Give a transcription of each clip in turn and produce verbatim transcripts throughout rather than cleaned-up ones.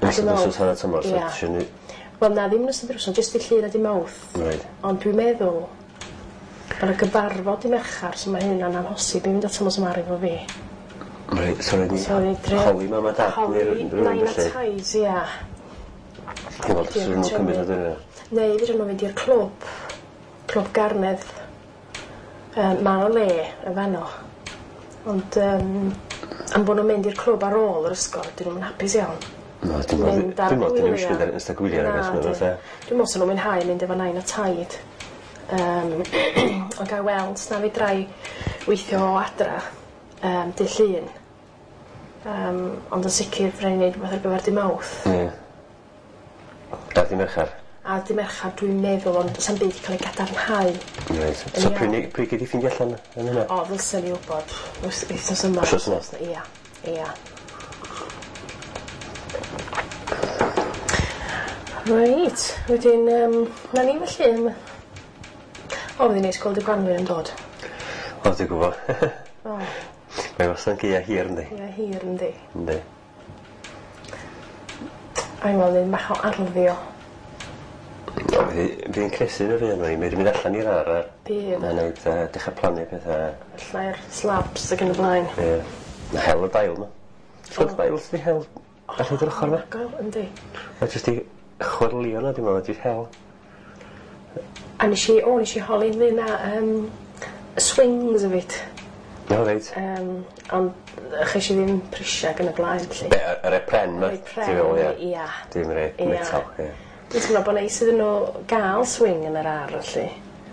Ystod wrsos hanner tymor, so ti isio ni... Wel na, ddim yn ystod wrsos, jyst i llun a di mawrth. Ond dwi'n meddwl, ar y gyfarfod i merchar, so mae hynna'n amhosib i fynd at Thomas Mari fo fi. Right, so rhaid ni holi mam a dad. Holi, nain a tais, ia. Dwi'n meddwl, sy'n nhw'n cymryd o dyn nhw? Neu, fydden nhw'n mynd i'r clwb. Clwb Garnedd. Ma o le, y fanno. Ond, am bod nhw'n mynd i'r clwb ar ôl yr ysgol, dyn nhw'n hapus iawn. No, dwi'n meddwl, dwi'n meddwl, dwi'n meddwl, dwi'n ystod gwylio ar ygos mewn. Dwi'n meddwl sy'n nhw'n mwynhau mynd efo nain a taid. Ond gael weld, na fi drai weithio o adra, dy llun. Ond yn sicr, fe'n ei wneud rhywbeth ar gyfer dy mawrth. Ie. A di merchar? A di merchar dwi'n meddwl, ond sa'n byd i cael ei gadarnhau. Reit. So pryd gyd i ffeindio allan yn hynna? O, ddylsen i wybod. Wythnos yma. Wythnos yma? Ia, ia. Reit, wedyn, na ni felly. O, fyddi'n neis gweld y Gwanwyn yn dod. O, dwi'n gwybod. O. Mae wastad yn geia hir, yndi? Geia hir, yndi. Yndi. A'n gweld ni'n bach o arddio. O, fi'n cresu yn yr un o'n i. Mae'n mynd allan i'r ar. Bydd. Mae'n neud dechrau plannu pethau. Allai'r slabs ac yn y blaen. Ie. Mae hel y dail, no. Sgwrs dail sydd i hel allan i'r ochr, no? O, yndi. Mae jyst i chwarlio na, dwi'n meddwl, jyst hel. A nes i, o, nes i holi ddyn na swings y fyd. O, reit. Ond chys i ddim prisiag yn y blaen, lle. Be, yr e pren, ma? Yr e pren, ia. Dim yr e metal, ie. Dwi'n teimlo bod neis iddyn nhw gael swing yn yr ar, lle.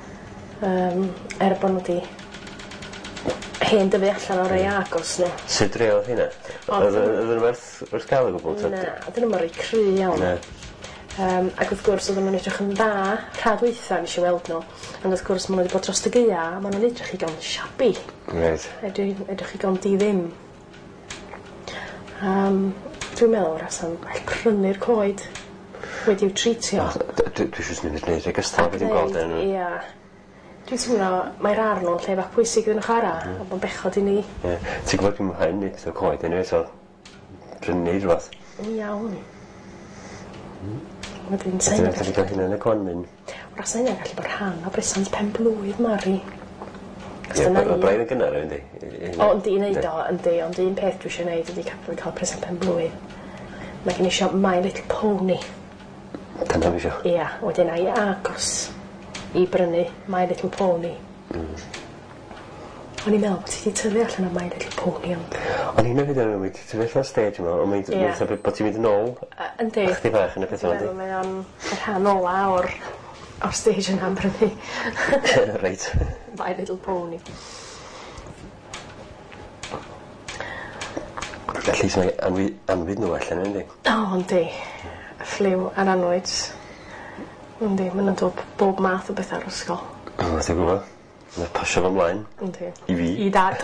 Er bod nhw di hen dyfu allan o'r ei agos nhw. Sut re oedd hynna? Oedd yn werth gael y gwbl? Na, dyn nhw'n rhoi cry iawn. Ac wrth gwrs, oedd nhw'n edrych yn dda, rhadweitha nes i weld nhw. Ond wrth gwrs, maen nhw wedi bod dros y geia, a maen nhw'n edrych i gael siabi. Right. Edrych i gael di ddim. Dwi'n meddwl, rasan, all prynu'r coed wedi'w treatio. Dwi'n siwrs mynd i'n gwneud rhaid gystal beth i'n gweld yn... Ia. Dwi'n teimlo, mae'r ar nhw'n lle bach pwysig yn eich ara, a bod bechod i ni. Ti'n gwybod dwi'n mwynhau ni, beth o coed yn ei, so prynu rhywbeth. Iawn. Wedyn sa'n gallu... Ti'n cael hynny yn y Gwanwyn? Wrach sa'n gallu bod rhan o bresant pen blwydd, Mari. Ie, mae braidd yn gynnar, ynddi? O, yndi, i wneud o, yndi, ond un peth dwi eisiau wneud ydi cael presant pen blwydd. Mae gen i eisiau My Little Pony. Dyna fi eisiau? Ia, wedyn ai agos i brynu My Little Pony. O'n i'n meddwl bod ti wedi tyfu allan o My Little Pony, ond... O'n i'n meddwl yn ymwneud, ti'n meddwl stage yma, ond mae'n meddwl bod ti'n mynd yn ôl. Yndi. Chdi bach yn y pethau, yndi? Mae o'n rhan ola o'r stage yna'n brynu. Reit. My Little Pony. Felly, mae anfyd nhw allan, yndi? O, yndi. Ffliw a'r anwyd. Yndi, mae'n dod bob math o beth ar ysgol. O, ti'n gwybod? Mae'n pasio fo ymlaen. Yndi. I fi. I dad.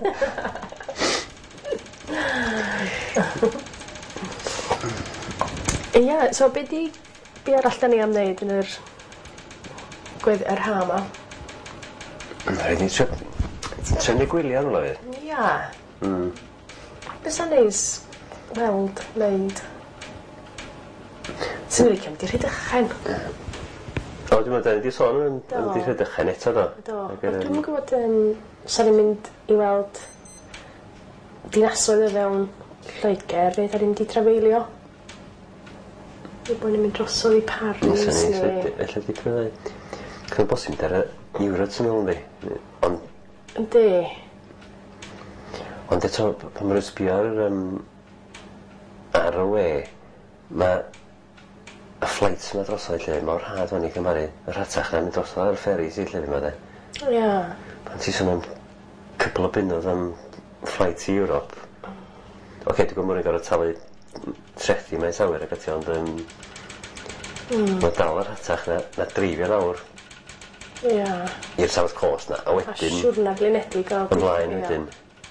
Ia, so be di... Be arall da ni am wneud yn yr... Gwedd yr ha ma? Rhaid ni trefnu gwylio yn loedd? Ia. Beth sa'n neis weld, wneud... Sy'n rhaid cym di rhyddychen. O, dwi'n meddwl, da ni wedi sôn yn di rhyddychen eto, do? Do. Dwi'n meddwl gwybod, sa'n ni'n mynd i weld dinasoedd o fewn Lloegr, neu da ni'n di trafeilio. Dwi'n bod ni'n mynd drosodd i Paris, neu... Alla di creu. Cyn bosib mynd ar y Europe sy'n meddwl, ynddi? Ond... Yndi. Ond eto, pan mae'n sbio ar... ar y we, mae... y flights yma drosodd lle, mor rhad fan i cymaru. Y rhatach na mynd drosodd ar y ferries i lle fi ma de. Ia. Pan ti sôn am cwpl o bunnodd am flight i Europe. Oce, dwi'n gwybod mwyn i gorau talu trethi mae'n sawyr ac ati, ond... Mae dal y rhatach na, na drifio nawr. Ia. I'r South Coast na, a wedyn... A siwrna glinedig o... Ymlaen wedyn.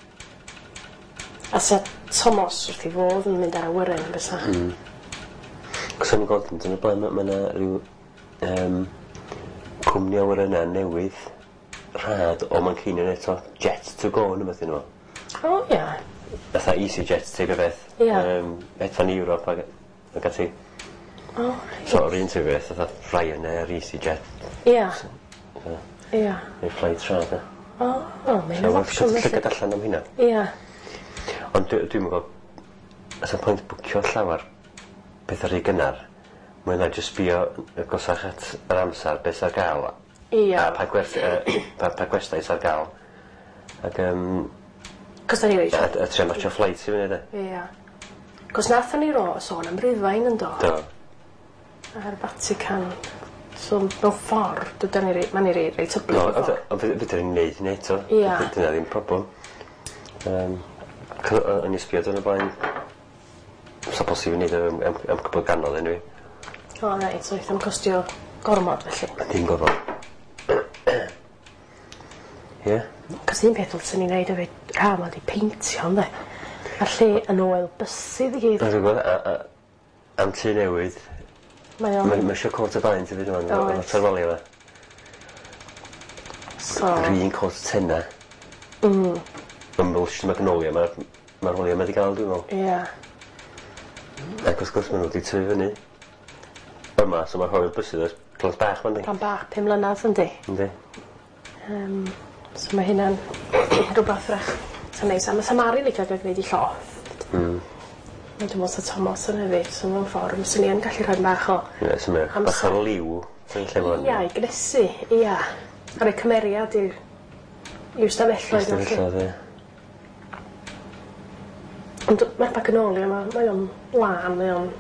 A sa Thomas wrth i fodd yn mynd ar awyren, bysa? Mm. Cos am gweld yn y blaen, mae yna rhyw um, cwmni awyrennau newydd rhad o Manceinion eto, Jet to Go yn ymwneud nhw. O, ia. Fatha EasyJet, teg y beth. Ia. Um, Edfan Europe ac ac ati. O. So, yr un tyfu beth, oedd Ryanair, EasyJet. Ia. Ia. Neu flight tra, da. O, o, mae'n opsiwn felly. Llygad allan am hynna. Ia. Ond dwi'n dwi gwybod, as a pwynt bwcio llawar beth ar ei gynnar, mae'n na jyst bio gosach at yr amser beth ar gael. Ia. A pa, gwerth, uh, pa, pa gwestais ar gael. Ac, um, Cos da ni reid? A, a tre match o flight i fyny, da. Ia. Cos nath ni ro sôn am Rhufain yn do. Do. Ar Vatican. So, mewn ffordd, dyna ni reid, ma ni reid reid tyblu. No, ond fydda ni'n neud hynny eto. Ia. Dyna ddim problem. Um, Yn i sbio dyna blaen, sa bosib i wneud am, am, am cwbl ganol enw i. O, reit, so eithaf yn costio gormod felly. Dim gofod. Ie? Cos un peth wrth ni'n neud efo rha ma di peintio, ynddo? A'r lle yn oel bysydd i gyd. A dwi'n gwybod, am tu newydd, Mae o'n... mae eisiau cwrt y bain, ti fyd yma, Oes. yn terfoli yma. So... Yr un cwrt tenna. Mm. Yn Welsh Magnolia, mae'r ma rholiau wedi gael, dwi'n meddwl. Ia. Ac wrth gwrs, maen nhw wedi tyfu fyny. Yma, so mae'r hwyl bysydd ys plant bach fan ni. Pan bach, pum mlynedd yndi. Yndi. Um, so mae hynna'n rhywbeth rach. Sa'n neis. A mae Samari licio gael gwneud i llofft. Mm. Mae dwi'n meddwl sa Thomas yn hefyd. So mewn ffordd, mae sy'n ni'n gallu rhoi bach o... Ie, sy'n mynd. Bach ar liw. Yn lle fan. Ia, i gnesu. Ia. A rhoi cymeriad i'r... I'r stafelloedd. Stafelloedd, ie. Ond mae'r Magnolia, mae o'n lan, mae o'n...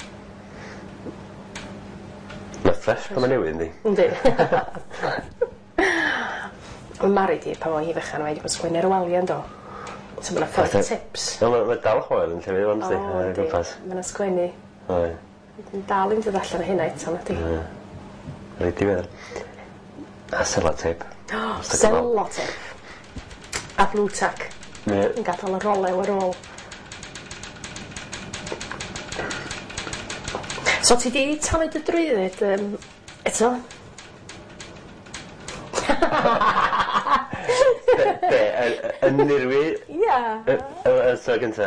Mae ffres pan mae newydd, yndi? Yndi. Mae Mari di, pa fo hi fechan, mae wedi bod sgwennu'r waliau yndo. So mae'na ffyrdd tips. Mae dal chwael yn llefydd ond, di. O, di. Mae'na sgwennu. Oi. Mae'n dal yn dod allan o hynna eto, na di. Rhaid i feddwl. A selotip. Selotip. A blue tack. Yn gadael y rolew ar ôl. So ti di talu dy drwyddyd um, eto? Be, yn nirwi? Ia. Y tro gynta?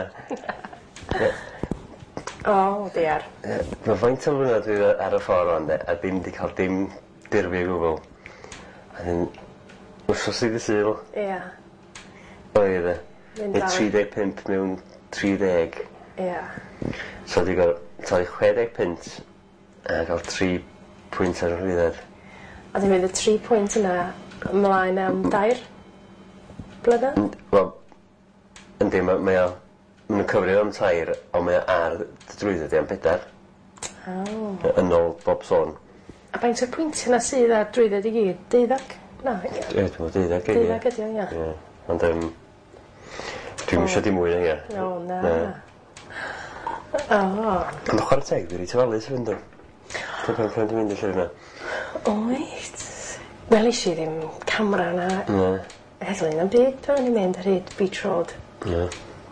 O, diar. Mae faint o flynedd dwi ar y ffordd ond, a ddim di cael dim dirfi o gwbl. A ddim... Wrsos i di syl. Ia. Oedd e. Neu tri deg pump mewn tri deg. Ia. So di gael talu chwe deg pint a gael tri pwynt ar y rhwydded. A di fydd y tri pwynt yna ymlaen am dair blynedd? Wel, yndi, mae mae o... Mae'n cyfrio am tair, ond mae o ar dy drwydded i am bedar. Oh. Yn ôl bob sôn. A faint o'r pwynt yna sydd ar drwydded i gyd? Deuddag? Na, ia. Ie, dwi'n meddwl deuddag i. Deuddag ydi o, ia. Ie, ond um, dwi'n mysio dim mwy na ia. O, na. O. Ond ochr y teg, dwi'n reit ofalus fynd o. Dwi'n pan pan dwi'n mynd i lle yna. Oed. Wel, eisiau ddim camera na. Ne. Heddlu na'n byd, dwi'n ni'n mynd ar hyd Beach Road. Ne.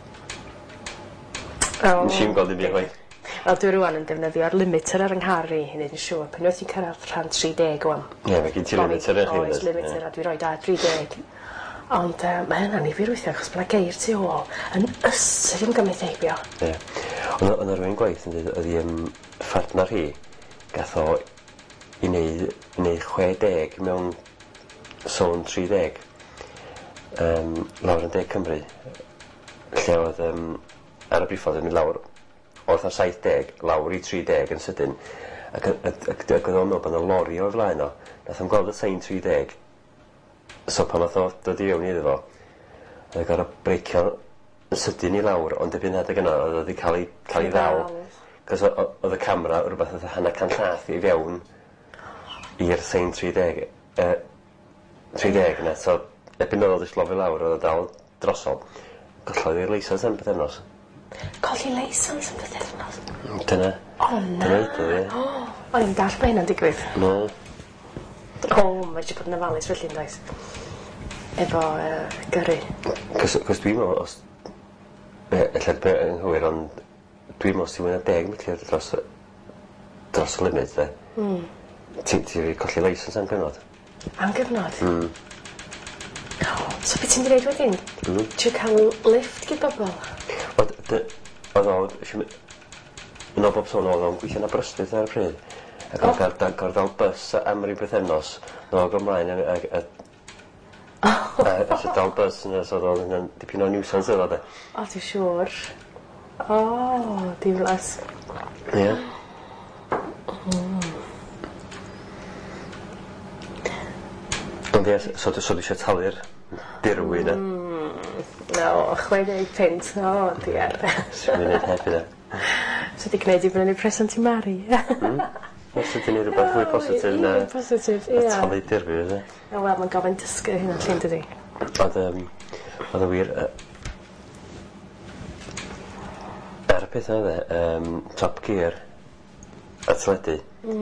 O. Nes i'n gweld i fi chwaith. Wel, dwi rwan yn defnyddio'r limiter ar yngharu i wneud yn siŵr. Pan wyt ti'n cyrraedd rhan tri deg o'n. Ie, mae gen ti limiter eich hyn. Oes, limiter, a dwi'n rhoi da tri deg. Ond uh, mae hynna'n i fi rwythio, achos mae'n geir tu ôl yn ysyd yn gymryd eibio. Ie. Ond yna rhywun gwaith yn dweud, oedd i'n ffartnar hi, gath o i wneud, i wneud chwe deg mewn sôn tri deg. Um, lawr yn deg Cymru. Lle oedd um, ar y briffodd yn mynd lawr wrth ar saith deg, lawr i tri deg yn sydyn. Ac oedd o'n meddwl bod yna lori o'r flaen o. Nath o'n gweld y sain tri deg. So pan oedd o dod i fewn iddo fo, oedd o'n gorau breicio yn sydyn i lawr, ond erbyn adeg yna, oedd wedi cael ei, cael ei ddal. Cos oedd y camera rhywbeth oedd hanner can llath i fewn i'r sain tri deg. Uh, tri deg yna, so erbyn oedd o'n slofi lawr, oedd o dal drosol. Gollodd i'r leisans am bythefnos. Colli leisans yn bythefnos? Dyna. O, na. Dyna edo, ie. O'n i'n dall mae hynna'n digwydd. No. O, mae eisiau bod yn ofalus felly yn does. Efo uh, gyrru. Cos, cos dwi'n meddwl, os... E, Ella be yn hwyr, ond dwi'n meddwl os ti'n mynd deg milltir dros, dros y limit, de. Mm. Ti'n ti fi colli leisans am gyfnod. Am gyfnod? Mm. Oh, so beth ti'n gwneud wedyn? Mm. Ti'n cael lift gyda bobl? Oedd o, eisiau mynd... no bob sôn oedd o'n gweithio yn Aberystwyth ar y pryd. Ac o'n cael gordal bus am ryw bythefnos. No, go ymlaen a sy'n dal bus yna, so oedd o'n dipyn o niwsans efo de. O, ti'n siŵr? O, diflas. Ie. Ond ie, so dwi eisiau talu'r dirwy na. No, chwedeg pint, o, diar. Swn i'n neud heb i da. So di gwneud i brynu present i Mari. Os ydyn ni rhywbeth fwy positif na positif, ie. talu dirwy, ydy. O, wel, mae'n gofyn dysgu hynna llun dydi. Oedd oedd y wir... Ar y peth yna dde, Top Gear, a teledu,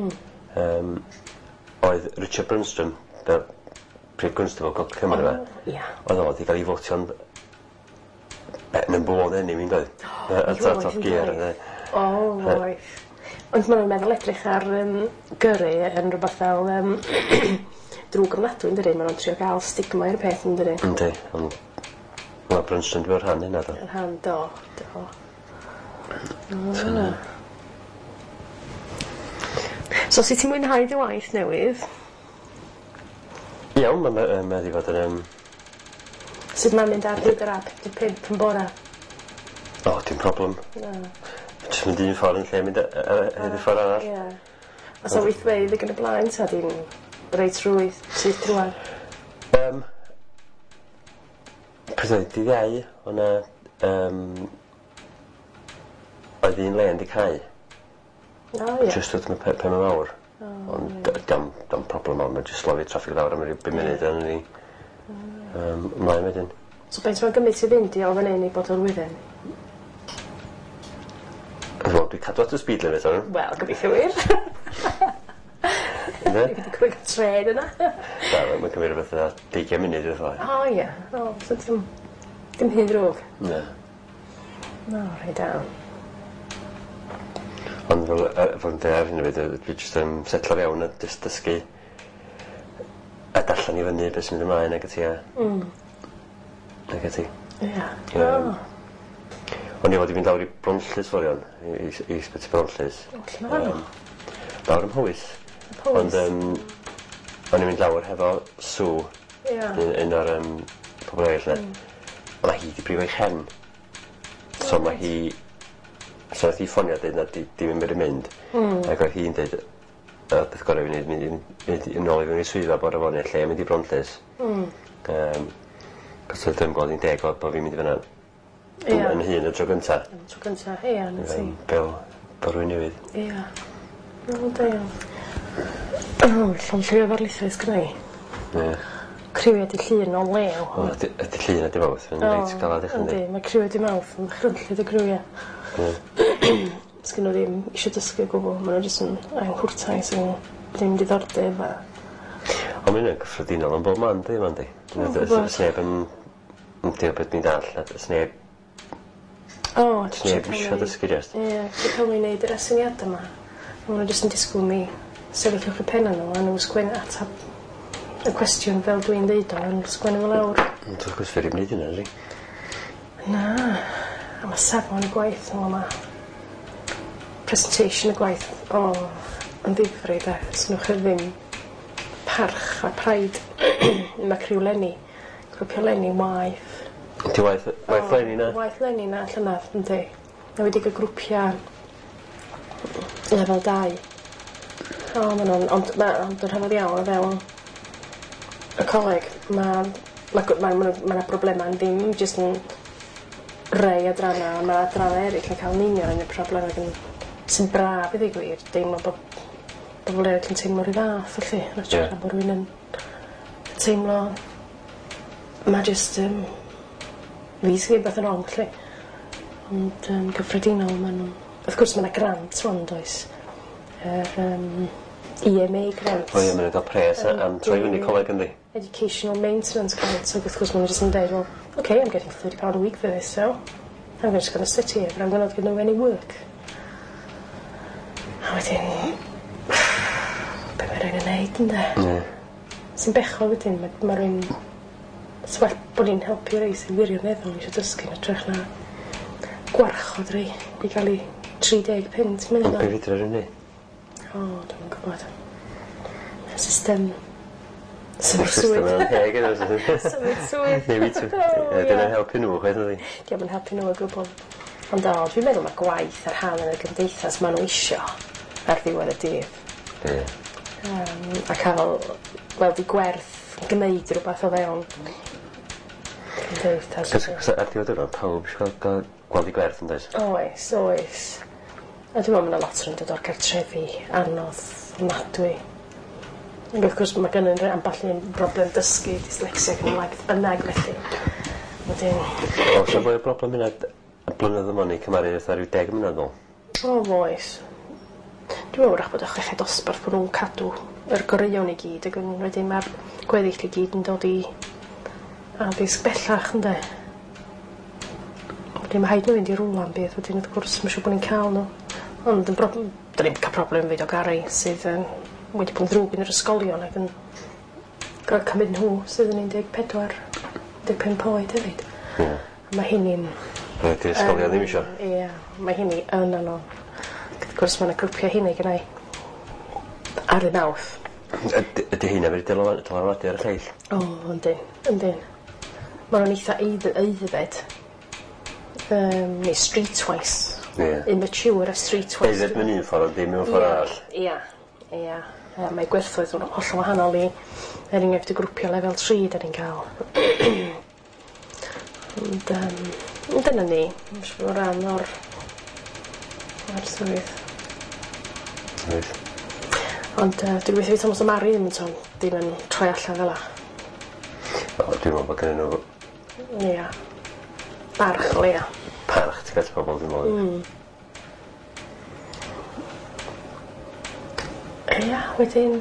oedd Richard Brunstrom, prif gwnstifol Gogledd Cymru fe, oedd o wedi cael ei fotio'n number one enemy, mi'n dweud. Y Top Gear, ydy. O, roedd. Ond maen nhw'n meddwl edrych ar gyrru yn rhywbeth fel drwg ofnadwy, yn dydyn. Maen nhw'n trio gael stigma i'r peth, yn dydyn. Yndi, ond mae Brunstrom dwi'n rhan hynna, do. Rhan, do, do. So, sut ti'n mwynhau dy waith newydd? Iawn, mae wedi fod yn... Sut mae'n mynd ar hyd yr A pedwar pump yn bora? O, dim problem. Jyst mynd un ffordd yn lle mynd hyd y ffordd arall. Ie. Os o weithfeydd yn y blaen, ta di'n reit rwydd, sydd drwy'n? Um, Pryd oedd di ddau, o'na... Um, oedd un le yn di cael. O, ie. Just wrth mae pen o'n awr. Ond dam problem o'n, mae jyst slofi traffig lawr am yr bum munud yn ni. Ymlaen wedyn. So beth mae'n gymryd i fynd i o fan hyn i bod o'r wyddyn? Wel, dwi'n cadw at y speed limit o'n. Wel, gobeithio wir. Ynddo? Dwi'n wedi cwrdd tred yna. Da, mae'n cymryd rhywbeth yna deugain munud yw'r ffordd. O, ie. O, so dim... dim hyn drwg. Ne. No, rhaid da. Ond fel, fel yn dweud ar hyn o fyd, dwi jyst yn setlo fewn a jyst dysgu a darllen i fyny beth sy'n mynd ymlaen ag ati a... Mm. Ag ati. Ie. Um, O'n i fod i fynd lawr i Bronllys forion, i, i, i Sbyty Bronllys. O, lle mae fanno? Lawr ym Mhywys. Powys? Ond um, o'n i'n mynd lawr hefo Sue, Ie. un, un o'r um, pobl eraill yna. Mm. Ond hi di brifo i chen. So mae hi... So oedd hi ffonio a dweud na di, di mynd yn mynd. Mm. Ac oedd hi'n dweud, y beth gorau fi'n mynd, mynd yn ôl i fynd i swyddfa bore fo neu lle mynd i Bronllys. Mm. Um, Cos oedd yn gweld i'n deg oedd bod fi'n mynd i fyna yn hun y tro gynta. Yn y tro gynta, ie, yn y ti. Bel, bel rwy'n newydd. Ie. O, da iawn. O, llon lle efo'r lithoedd gyda i. Ie. Criwiad i llun o lew. O, ydy llun a dim awth, yn reit galad eich yndi. Mae criwiad i mawth, yn chryllid y criwiad. Sgyn nhw ddim eisiau dysgu o gwbl, maen nhw jyst yn anghwrtai sy'n ddim diddordeb a... Ond mae'n gyffredinol yn bob man, di, man di. Sneb yn... Dim beth ni'n dall, sneb... O, sneb eisiau dysgu jyst. Ie, dwi'n cael ei wneud yr asyniad yma. Maen nhw jyst yn disgwyl mi sefyll o'ch y pen nhw, a nhw'n sgwennu atab y cwestiwn fel dwi'n deud o, a nhw'n sgwennu fel awr. Dwi'n gwrs fer i wneud hynna, ydw i? Na, a mae safon y gwaith, o, mae presentation y gwaith, o, yn ddifri, da, snwch y ddim parch a praid. Mae criw Lenny, grwpio Lenny, waith. Ti waith, waith Lenny na? Waith Lenny na, llynadd, ynddi. Na wedi gael grwpia lefel dau. O, ma' nhw'n, ond mae'n rhyfedd iawn o fewn y coleg. Mae ma, ma, ma, ma, ma problemau ddim jyst yn rei adrana, mae adrana eraill yn cael niwio yn y problemau yn, sy'n braf iddi gwir. Dim o bob, bobl eraill yn teimlo rhy fath, felly. Yn ytrach yeah. bod rhywun yn teimlo... Mae jyst... Um, fi sy'n beth yn wrong, lle. Ond um, gyffredinol, maen nhw... Wrth gwrs, mae yna grant rwan, does. Yr um, E M A grant. O ie, maen nhw'n cael pres um, am troi fyny coleg yndi? Educational Maintenance Grant. So, wrth gwrs, maen nhw'n just yn dweud, well, OK, I'm getting thirty pounds a week for this, so I'm just going to sit here, but I'm not going to do any work. A wedyn... Be mae rhaid yn neud, ynddo? Ie. Sy'n bechod wedyn, mae ma rhaid... Swell bod ni'n helpu rei sy'n wirioneddol eisiau dysgu yn ytrach na gwarchod rei i gael ei tri deg punt Ond mynd be fydr ar hynny? O, dwi'n gwybod. System... Symud swydd. System yn heg yna. Symud swydd. Neu fi tu. Dyna'n helpu nhw, chweith ydi. Diolch yn helpu nhw o gwbl. Ond o, dwi'n meddwl mae gwaith ar hael yn y gymdeithas maen nhw isio ar ddiwedd y dydd. Ie. Um, a cael, wel, di gwerth gwneud rhywbeth o fewn gymdeithas. Cos ar diwedd yna, pawb eisiau gael gweld i gwerth yn dweud? Oes, oes. A dwi'n meddwl mae yna lot yn dod o'r cartrefi anodd, nadwy. Ac wrth gwrs mae gen i'n amball un broblem dysgu, dyslexia, Cymraeg, bynnag felly. Wedyn... O, so fwy o broblem yna y blynedd yma ni cymaru eitha rhyw deg mlynedd ôl? O, oes. Dwi'n meddwl wrach bod y chweched dosbarth bod nhw'n cadw yr goreuon i gyd ac wedyn mae'r gweddill i gyd yn dod i addysg bellach ynddo. Wedyn mae haid nhw fynd i rwla am beth wedyn wrth gwrs mae'n siŵr bod ni'n cael nhw. Ond yn broblem, da ni'n cael problem fyd o gari sydd yn wedi bod yn ddrwg yn yr ysgolion ac yn gael cymryd nhw sydd yn un deg pedwar, un deg pump oed hefyd. Ie. Mae hynny'n... Rhaid i ysgolion ddim isio? Ie, mae hynny yn anodd. Wrth gwrs mae yna grwpiau hynny gynnau ar y nawth. Ydy hynna wedi dylanwadu ar y lleill? O, yndyn, yndyn. Mae nhw'n eitha eiddfed. Um, neu streetwise. Ie. Immature a streetwise. Eiddfed mewn un ffordd, ddim mewn ffordd arall. Ie, ie. Mae gwerthoedd yn holl wahanol i er enghraifft y grwpio lefel tri da ni'n cael. Ond um, dyna ni, mae'n siŵr o ran o'r o'r swydd. Swydd. Ond uh, dwi'n gweithio i Thomas o Mari ddim yn ton, ddim yn troi allan fel la. O, dwi'n meddwl bod gen nhw... Ia. Barch o leia. Parch, ti'n gael pobl dwi'n meddwl. Mm. Ia, wedyn...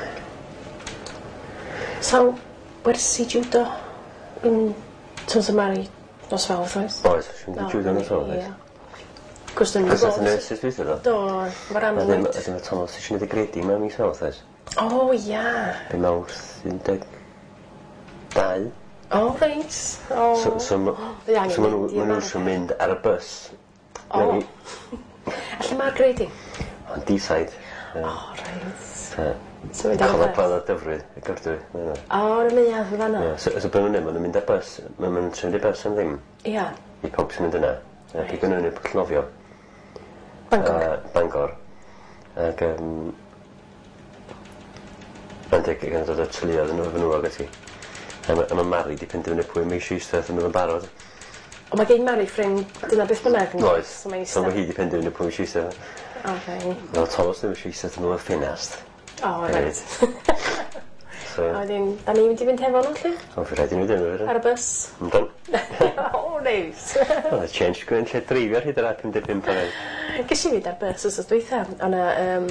Sawl wersi judo yn Thomas o Mari nos Fawrth oes? Oes, sy'n di judo nos Fawrth oes. Gwrs dwi'n Cos oedd yn nurses dwi'n dweud o? Do, mae'r anwyd. Ydyn mae Thomas eisiau gwneud y gredi mewn mis Fawrth oes? O, ia. Be mawrth un deg dau. O, reit. O. So, so, ma, so ma nhw eisiau mynd ar y bus. O. Allu mae'r gredi? Ond D-side. O, reit. So mynd ar y bus. Coleg o dyfryd, y gordwy. O, yn y mwyaf y fanna. So be nhw'n mynd, nhw'n mynd ar bus. Mae'n trefnu bus am ddim. Ia. I pawb sy'n mynd yna. Ac i gynnu nhw'n pwllnofio. Bangor. Bangor. Ac... Ond ac yn dod o tyluodd yn efo nhw ag ati. A mae Mari di penderfynu pwy mae eisiau eistedd yn mynd yn barod. O, mae gen Mari ffrind dyna beth bynnag yn oes. So mae hi di penderfynu pwy mae eisiau eistedd. Ok. Fel Thomas ddim eisiau eistedd yn mynd o'r ffinast. O, reit. A wedyn, da ni'n mynd i fynd hefo nhw, lle? O, fi rhaid i nhw dyn nhw. Ar y bus? Ymdan. O, neis. O, change gwyn lle dreifio ar hyd yr pum deg pump oed. Ges i fynd ar bus os dweitha. O'na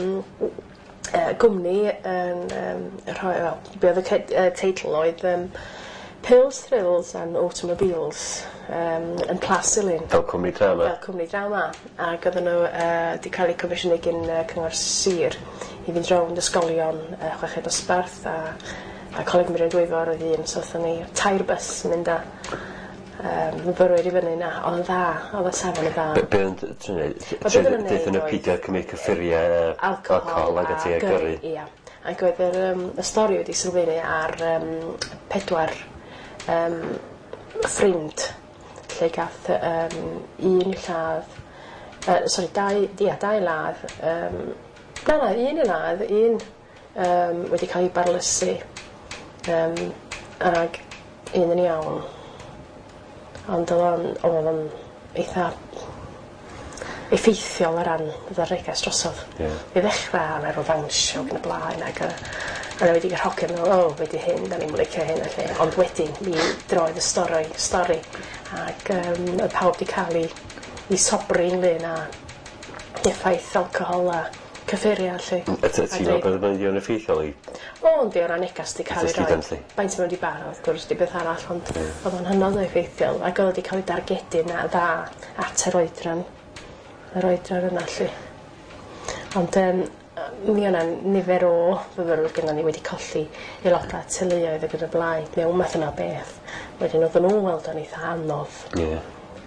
gwmni yn rhoi, wel, be oedd y teitl oedd Pills, Thrills and Automobiles yn Plasilin. Fel cwmni drama? Fel cwmni drama. Ac oedden nhw wedi cael eu commisiynu gyn Cyngor Sir i fynd rownd ysgolion chweched dosbarth a, a Coleg Miriam Dwyfor oedd un, so oedden ni tair bus yn mynd â um, myfyrwyr i fyny na. Oedd yn dda, oedd y safon yn dda. Be yn trwy'n deithyn nhw pidio cymryd cyffuriau alcohol ag ati a gyrru? Ia. Ac oedd yr um, y stori wedi sylfaenu ar um, pedwar um, ffrind lle gath um, un lladd, uh, sorry, dau, ia, dau ladd, um, na na, un i ladd, un um, wedi cael ei barlysu um, ag un yn iawn. Ond oedd o'n eitha effeithiol ar ran y regas drosodd. Yeah. I ddechrau am erw fansio gan y blaen ac yna wedi gael hogyn o, o, wedi hyn, da ni'n licio hyn allu. Ond wedyn, mi droedd y stori, stori ac um, y pawb wedi cael ei, ei sobri ynglyn a effaith alcohol a cyffuriau allu. Ti'n meddwl bod yn mynd i'n effeithiol i? O, yndi, o'r anegas di cael ei roi. Baint mewn di bar, wrth gwrs, di beth arall, ond oedd o'n hynod o effeithiol. Ac oedd wedi cael ei dargedu na dda at yr oedran. Yr oedran yna, allu. Ond um, mi o'na nifer o fyfyrwyr gyda ni wedi colli aelodau teuluoedd ac yn y blaen, mewn math yna beth. Wedyn oedd nhw weld o'n eitha anodd. Ie.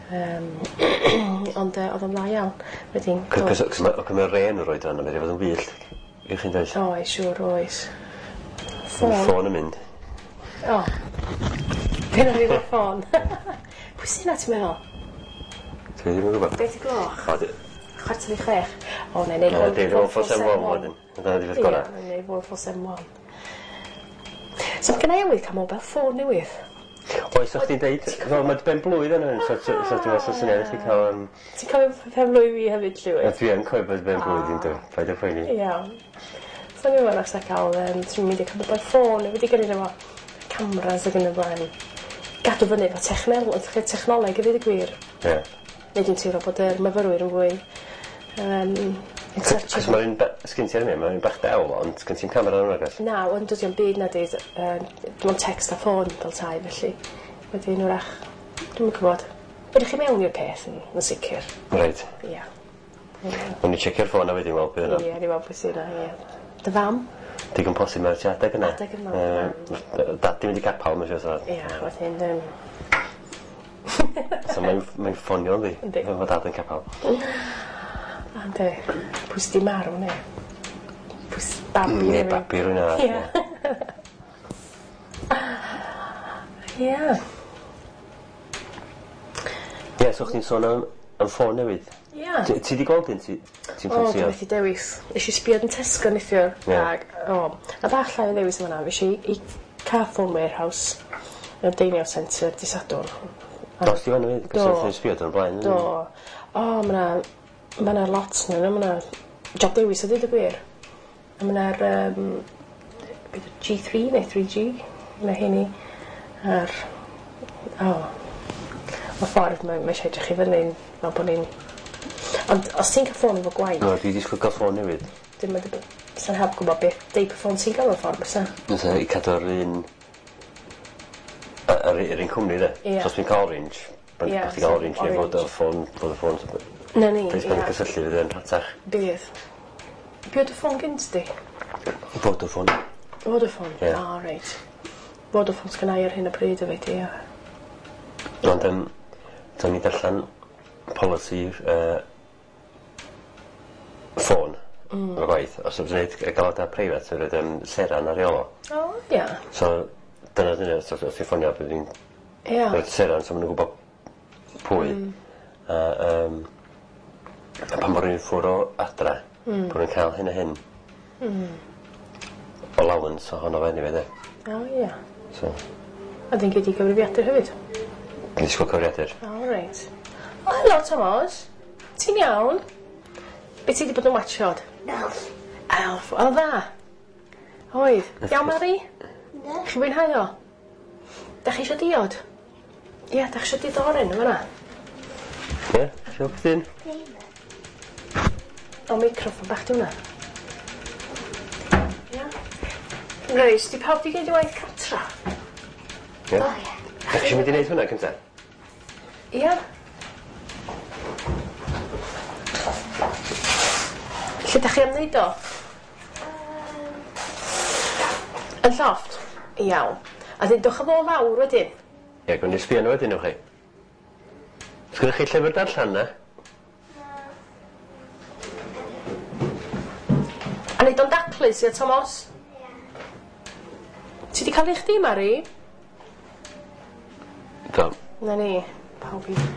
Um, ond uh, oedd o'n dda iawn. Wedyn... Cos mae ren yr oedran am erioed yn wyllt. Yw'ch chi'n dweud? Oes, siwr, oes. Ffôn. Ffôn yn mynd. O. Dyna fi o'r ffôn. Pwy sy'n na ti'n meddwl? Dwi ddim yn gwybod. Beth i gloch? Chwarter i chwech. O, neu neud one four seven one wedyn. Dyna di feth gorau. Ie, neu neud one four seven one. So mae gen i newydd cael mobile ffôn newydd. Oes, o'ch ti'n deud, mae ben blwydd yn hyn, so ti'n meddwl syniad i chi cael... Ti'n cofio pen blwydd fi hefyd, Llywyd? Dwi yn cofio bod ben blwydd i'n dweud, paid o poeni. Iawn. So ni'n meddwl nes cael, ti'n mynd i cael mobile ffôn, wedi gynnu efo cameras ag yn y blaen. Gadw fyny efo technoleg i ddweud y gwir. Ie. Neu dwi'n teimlo bod yr myfyrwyr yn fwy... Cos mae'n sgyn ti ar mi, mae'n bach dewl, ond sgyn ti'n camera yn agos? Na, ond dwi'n byd na dweud, dwi'n text a ffôn fel tai, felly. Wedyn wrach, dwi'n gwybod. Ydych chi mewn i'r peth yn sicr? Reit. Ia. Wn ni checio'r ffôn a wedyn weld beth yna. Ie, ni weld beth yna, ie. Dy fam? Digon posib mae'r adeg yna. Adeg yna. Dad di mynd i capal, mae'n siŵr. Ia, wedyn... So mae'n ffonio yn ddi, fe fod dad yn capal. Ande, pwys di marw, ne? Pwys babi rwy'n. Ne, babi rwy'n ar. Ie. Ie. Ie, so chdi'n sôn am ffôn newydd? Ie. Ti di gweld un ti'n ffansio? O, dwi'n methu dewis. Ys i sbiad yn Tesco nithio. O, na bach llai o ddewis yma na. Fes i Carphone Warehouse yn Deinio Centre, di Sadwrn. Dos di fan o fyd? Cos oedd sbiad yn blaen? Do. O, ma Mae yna lot nhw, mae yna job dewis o dweud y gwir. A mae yna'r um, G three neu three G, mae hynny ar... O, mae ffordd, mae eisiau edrych i fyny fel bod ni'n... Ond os ti'n cael ffôn efo gwaith... No, dwi wedi sgwyl gael ffôn newydd. Dwi'n meddwl, sa'n heb gwybod beth deip y ffôn ti'n gael o'r ffordd, bysa? Bysa, i cadw'r un... Yr un cwmni, de? Ie. So os dwi'n cael Orange, bod ti'n cael Orange neu fod y ffôn, fod y ffôn... Na ni, Pris pan y cysylltu fydd yn rhatach. Bydd. Bydd y ffôn gynt di? Vodafone. Vodafone? Ie. O, reit. Vodafone sgynna i ar hyn o bryd o fyd, ie. Ond, um, da ni darllen polisi uh, ffôn mm. o'r gwaith. Os ydw'n gwneud galodau preifat, yw'n rhaid um, seran ar iolo. O, ie. So, dyna dyna, os ti'n ffonio, bydd ni'n rhaid seran, so maen nhw'n gwybod pwy. Mm. A, um, a pan bod rhywun ffwr o adra, mm. bod nhw'n cael hyn a hyn. Mm. O lawns o honno fe ni fe, de. O, ie. So. A dyn gyd i gyfrifiadur hefyd? Gyd i sgwyl cyfrifiadur. O, reit. O, helo, Thomas. Ti'n iawn? Be ti wedi bod yn watchod? Elf. Elf. O, dda. Oedd. Iawn, Mari? Ne. Chi fwynhau o? Da chi eisiau diod? Ie, da chi eisiau didoren yma na? Ie, eisiau beth un? O, microffon bach di hwnna. Ie. Reis, di pawb di gyd i waith cartra? Ie. O, ie. Da chi eisiau mynd i wneud hwnna gyntaf? Ie. Lle da chi am wneud o? Yn llofft? Iawn. A dyn dwch o fo fawr wedyn? Ie, gwn i sbio nhw wedyn o'ch chi. Sgwyddoch chi llyfr darllen na? A neud o'n daclus, ie, Thomas? Ie. Ti di cael eich di, Mari? Do. Na ni, pawb i.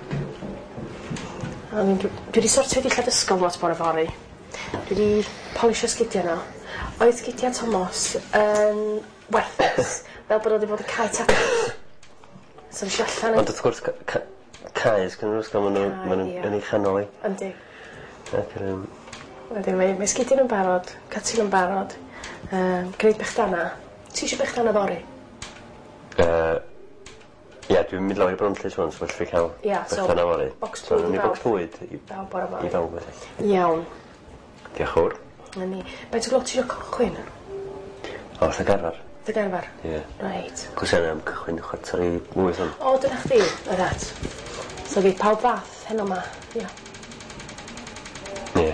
A ni, dwi wedi sortio dillad ysgol lot bore fori. Dwi wedi polisio sgidiau nhw. Oedd sgidiau Thomas yn werthus, fel bod oedd wedi bod yn cael taclus. So nes i allan... Ond wrth gwrs, caes gan yr ysgol, maen nhw'n yn ei chanol i. Yndi. Ac yn... Wedyn, mae sgidiau nhw'n barod, catil yn barod, gwneud bechdana. Ti eisiau bechdana fori? Ie, dwi'n mynd lawr i Brwnllys hwn, so felly cael bechdana fori. Box bwyd i box bwyd i bawb. Iawn. Diolch fawr. Na ni. Baint o glod ti eisiau cychwyn? O, lle garfar. Lle garfar? Ie. Reit. Cwsian am cychwyn chwarter i wyth hwn. O, dyna chdi, y rat. So fi pawb fath heno ma, ia. Ie.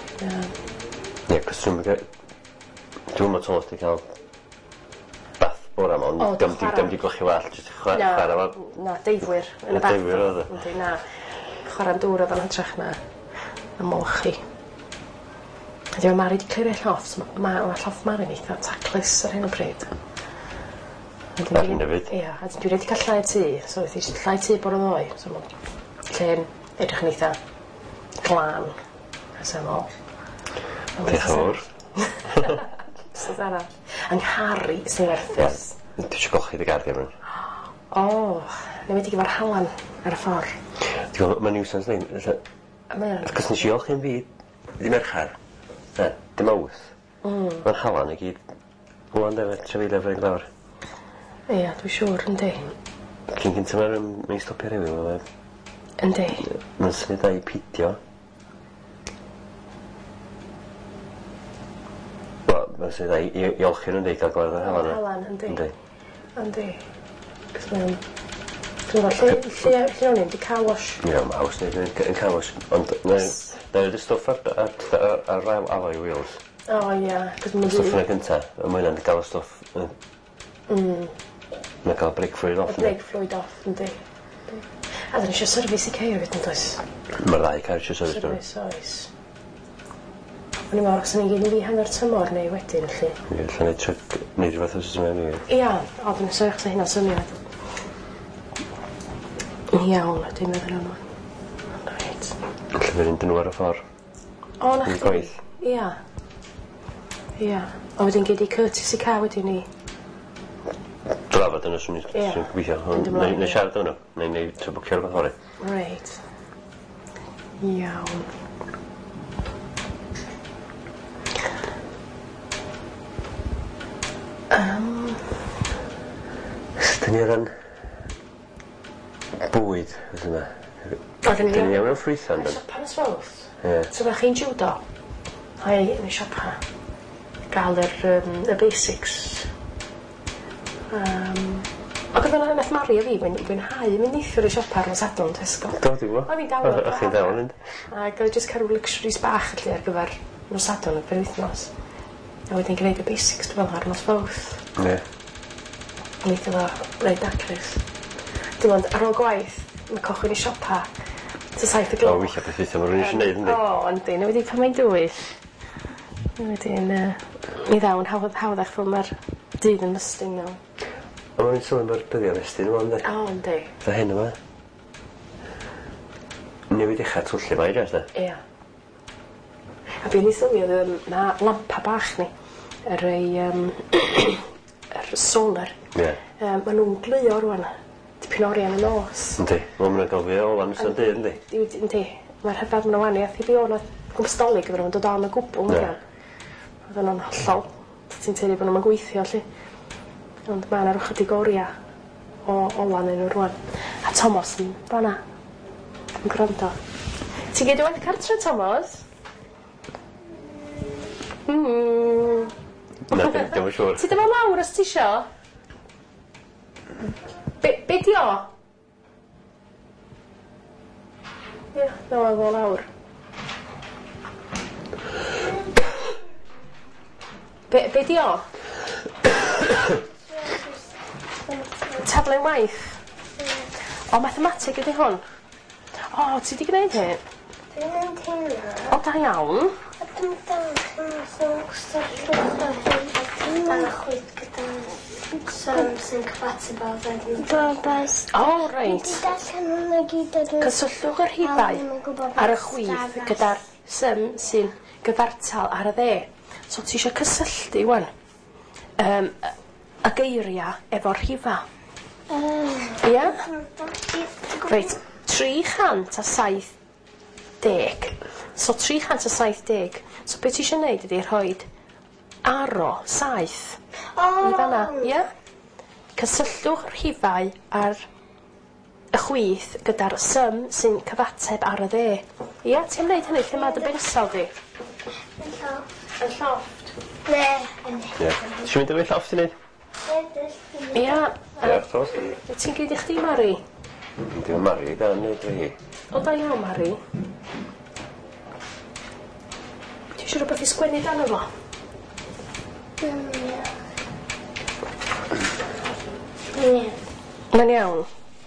Ie, cos dwi'n mynd... Dwi'n mynd tos di cael bath o'r am, ond dim di golchi wall, jyst chwarae fo. Na, deifwyr yn y bath. Deifwyr oedd e. Na, chwarae'n dŵr oedd yn hytrach na y molchi. Ydy mae Mari di clirio lloft, mae lloft Mari yn eitha taclus ar hyn o bryd. Ar hyn o bryd? Ia, a dwi wedi cael llai tŷ, so wedi llai tŷ bore ddoe. So lle'n edrych yn eitha glân, hysymol. Diolch yn fawr. Sut arall. Angharri sy'n werthus. Dwi eisiau golchi dy gardio mewn. O, neu wedi gyfer halan ar y ffordd. Ti'n gwybod, mae'n niwsans lein. Cos nes i olchi yn byd, di merchar. Dim awth. Mae'n halan i gyd. Hwlan defod, trefeilio fe yn glawr. Ia, dwi'n siŵr, yndi. Cyn gyntaf mae'n stopio rhywun. Yndi. Mae'n syniad da i pidio. Mae'n sydd i olchi nhw'n deud gael gwerth ar halan. Halan, yndi. Yndi. Cos mae'n... Dwi'n gwybod, lle o'n i'n di cawosh? Ie, mae haws neud yn cawosh. Ond na ydy stwff ar rhael alloy wheels. O, ia. Stwff yna gyntaf. A mae hynna'n gael y stwff... Mae'n cael brake fluid off. Y brake fluid off, yndi. A dyn ni eisiau service i ceir wedyn, does? Mae'r ddau cair eisiau service. Service, oes. O'n i'n meddwl, os yna'n gyd i fi hanner tymor neu wedyn, lle? Ie, lle neud tryc, neud rhywbeth os ysgrifennu mewn i. Ia, o, dwi'n sôn eich hynna'n syniad. Iawn, dwi'n meddwl yno. Reit. Lle fe'n un dyn nhw ar y ffordd. O, na chdi? Ia. Ia. O, wedyn gyd i Curtis i cael wedyn ni. Drafod yna swn i'n gweithio. Neu siarad yno. Neu neu trafbwcio rhywbeth hori. Reit. Iawn. Um, Dyn ni ar yn bwyd, ys yma. O, dyn ni ar yn ffrwythan, dyn. Siopa nes fawth? Ie. So fach chi'n judo? Hai, yn y siopa. Gael yr, um, y basics. Um, o, gyda yna nath Mari a fi, wy'n hau mynd neithio'r i siopa ar nos adon Tesco. Do, ti'n gwybod? O, fi'n dal o'r A chi'n dal yn. A gael jyst cael luxuries bach allu ar gyfer nos adon y berwythnos. A wedyn gwneud y basics dwi'n fel ar nos fawth. Ie. Yn eitha fo reid acrys. Dim ond ar ôl gwaith, mae cochwyn i siopa ta saith y gloch. O, weithio beth weithio, mae rhywun eisiau neud, ynddi? O, ynddi, na wedi pan mae'n dwyll. Wedyn, mi ddawn hawdd hawddach fel mae'r dydd yn mystyn nawr. O, mae'n sôn mae'r dyddiau festyn yma, ynddi? O, ynddi. Fa hyn yma. Newid eich twllu mae, jas, da? Ia. A fi'n ei sylwio, na lampa bach ni. Yr ei... Um, yr solar. Ie. Um, Maen nhw'n glio rwan. Dipyn oriau yn y nos. Yndi. Wel, mae'n gael fi o lan ysyn dyd, yndi? Yndi. Mae'r hyfedd mae'n waniaeth i fi o'n gwmstolig gyda nhw'n dod o'n y gwbl. Ie. Oedd nhw'n hollol. Ti'n teulu bod nhw'n gweithio, allu. Ond mae yna rwch ydi goriau o olan yn nhw rwan. A Thomas yn fanna. Yn gwrando. Ti'n gyd i waith cartre, Thomas? Mm. Na, dim yn siŵr. Ti dyma lawr os ti isio? Be, be di o? Ie, na o fo lawr. Be, be di o? Taflen waith? O, mathematig ydi hwn? O, ti di gwneud hyn? Dwi'n mynd hynna. O, da iawn. A dwi'n dal sy'n gostallwch a dwi'n dachwyd gyda sym sy'n cyfatebol wedyn. Bobas. O, reit. Dwi'n darllen hwnna gyd a dwi'n... Cysyllwch yr hifau ar y chwith gyda'r sym sy'n gyfartal ar y dde. So ti eisiau cysylltu, wan, um, y geiriau efo'r hifa. Ia? Reit, tri chant a saith deg. So tri chant a saith deg. So beth ti eisiau gwneud ydy rhoi aro saith. O! I fanna, ia? Cysyllwch yr hifau ar y chwith gyda'r sym sy'n cyfateb ar y dde. Ia, ti'n gwneud hynny lle mae dy bensal di? Yn lloft. Yn lloft? Ne, yn Ie. Ti'n mynd i weith lloft i wneud? Ia. Ie, tos. Ti'n gyd i chdi, Mari? Dwi'n Mari, da, wneud fi hi. O, da iawn, Mari. Ti eisiau rhywbeth i sgwennu dan o fo? Mm, ie. Ie. Mae'n iawn.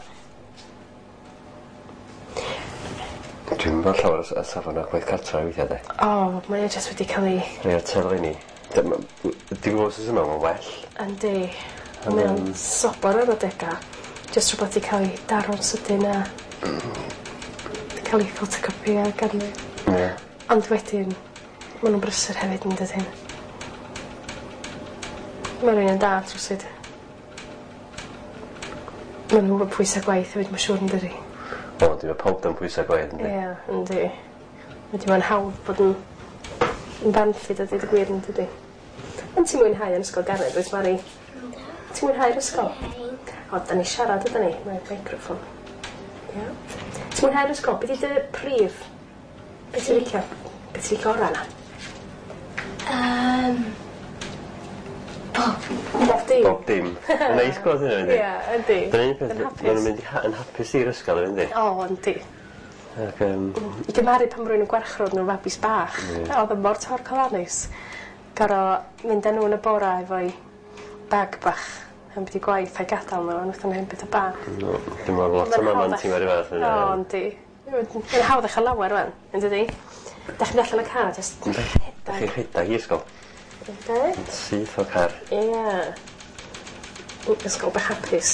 Dwi'n meddwl llawer y safon o gwaith cartra i weithiau de. O, mae'n jyst wedi cael ei... Rhai o'r telo i ni. Dwi'n gwybod os yma mae'n well. Yndi. Mae'n sobor ar adega. Jyst rhywbeth wedi cael ei daro'n sydyn a... Wedi cael ei photocopy a garnu. Ie. Ond wedyn, maen nhw'n brysur hefyd yn dydyn. Mae rhywun yn da trwsyd. Maen nhw'n pwysau gwaith hefyd, mae'n siŵr yn dydi. O, dwi'n meddwl pawb dan pwysau gwaith, yndi? Ie, yndi. Wedi mae'n hawdd bod yn... yn banllid a dweud y gwir yn dydi. Ond ti'n mwynhau yn ysgol Garnedd, oes Mari? Ti'n mwynhau'r ysgol? O, da ni siarad ydyn ni, mae'r microffon. Ie. Ti'n mwynhau'r ysgol? Beth ydy dy prif? Beth ti'n licio? Beth ti'n licio o'r rhan? Um, Bob. Bob dim. Bob dim. Yn neis gweld hynny, yndi? Ie, yndi. Dyna un peth, Yn hapus. maen nhw'n mynd i ha- yn hapus i'r ysgol, yndi? O, yndi. Ac, um, I gymaru pan rwy'n yn gwarchod nhw'n fabis bach. Oedd y mor tor colanus. Garo mynd â nhw yn y bora efo'i bag bach. Yn byd i gwaith a'i gadael nhw, yn wrth yn hyn beth o bach. no, dwi'n meddwl lot o maman ti'n meddwl fath. O, yndi. Mae'n hawdd eich lawer rwan, yn dydi? Da chi'n allan y car, jyst Da rhedag. chi'n rhedag i ysgol. Yndi? Syth o car. Ie. Ysgol bach hapus.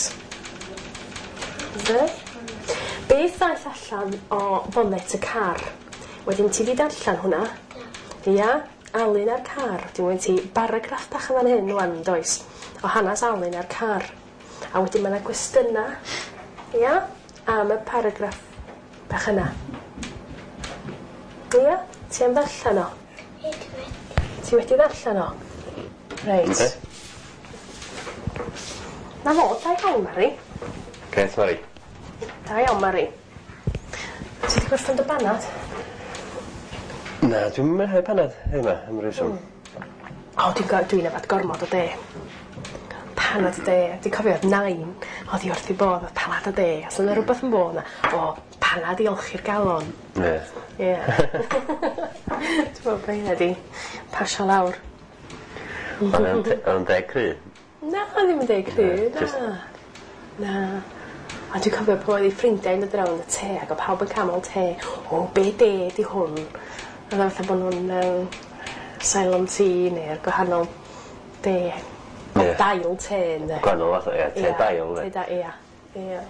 Yndi? Beth ddaeth allan o bonet y car? Wedyn ti di darllen hwnna? Ia. Alun ar car. Dwi'n mynd ti baragraff bach yn fan hyn rwan, does? O hanes alun ar car. A wedyn mae yna gwestiyna. Ia? Am y paragraff bach yna. Ia? Ti am ddarllen o? Ie, dwi wedi. Ti wedi ddarllen o? Reit. Yndi? Na fo, da iawn, Mari. Grêt, Mari. Da iawn, Mari. Ti wedi gorffen dy banad? Na, dwi'n meddwl panad yma, am rhywswm. O, dwi'n go- dwi'n efo gormod o de. Panad o de. Dwi'n cofio oedd nain. Oedd hi wrth i bod oedd panad o de. Os yna rhywbeth yn bod yna. O, panad i olchi'r galon. Ie. Ie. Dwi'n bod beth ydi. Pasio lawr. Ond yn deg cry. Na, ddim yn deg cry. Na, Na. jyst- Na. A dwi'n cofio bod i ffrindiau yn dod rawn y te ac o pawb yn camol te. O, be de di hwn? A dda fatha bod nhw'n um, silent tea neu'r gwahanol de. O, Ie. dail te, ynddo. Gwahanol fath o, ie, te Ia, dail, Te ie. da, ia. Ia.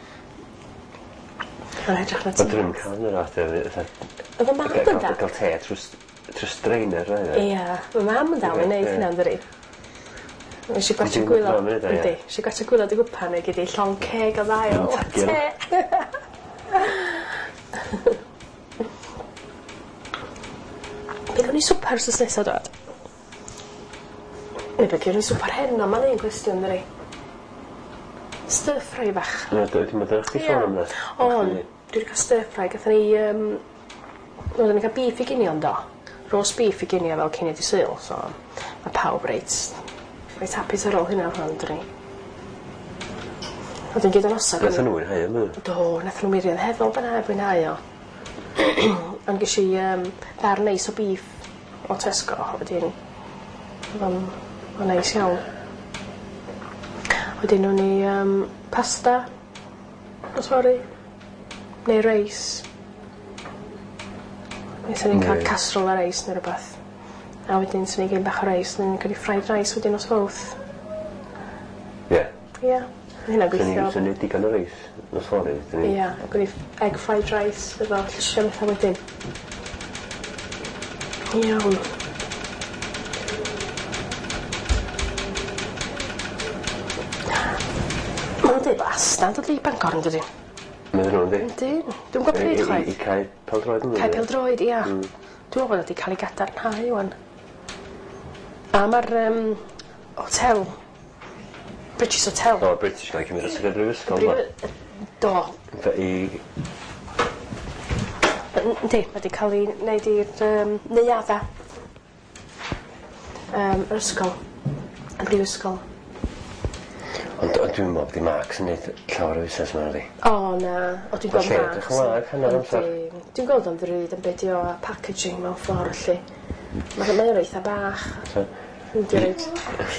Yn edrych na Ond ti. dwi'n cael yn yr fath o... Oedd y mam yn da. Gael te trwy strainer, ie. Ia, mae mam yn dal i wneud Ie. hynna, ynddi? Nes i gwacha Ti'n gwylod. gwybod am hynny, ie. Yndi, nes i gwacha gwylod i gwpan neu gyda llon ceg o ddail. Yn tagio. Te. Be gwn i swper sos nesaf dod? Neu be gwn i swper heno, mae'n un cwestiwn, dyri. Stir fry bach. Na, dwi'n meddwl chdi sôn am that. O, dwi wedi cael stir fry. Gathen ni... Um, Oedden ni cael beef i ginio, do. Roast beef i ginio fel cynnydd i syl, so... Mae pawb reit... Reit hapus ar ôl hynna hwn, dyn ni. Oedden gyd o'n osag... Nath nhw'n hau am hynny. Do, nath nhw mirion heddol byna bwynhau o. Ond ges i um, ddar neis o beef o Tesco, wedyn... O'n neis iawn. Wedyn nhw'n ni um, pasta, os fawr i, neu reis. Nesyn ni'n cael Ie. casrol a reis neu rhywbeth. A wedyn sy'n ni'n gyn bach o reis, neu ni'n cael fried rice wedyn os fawth. Ie. Ia, hynna gweithio. Sy'n ni digon o reis, nos fory. Ia, a gwni egg fried rice, efo llysion eitha wedyn. Iawn. Mae'n dweud basta, dod i Bangor yn dydyn. Meddwl nhw'n di? Ydy, dwi'n gwybod pryd I chwaith. cael peldroed yn Cael pildroed, ia. Dwi'n meddwl bod wedi cael ei gadarnhau wan. A mae'r um, hotel, British Hotel. O, British gael cymryd o sy'n rhyw ysgol. Brif- Do. Fe i... Yndi, mae wedi cael ei wneud i'r um, neuadda. Um, yr ysgol. Y brifysgol. Ond ond dwi'n meddwl bod i Marks yn neud llawer o fusnes yma ydi. O, na. O, dwi'n gweld Lle, Marks. edrych yn wag, hanner amser. Yndi. Dwi'n gweld o'n ddryd yn beth o packaging mewn ffordd, lle. Mae'n eitha bach. So, Yndi, reit.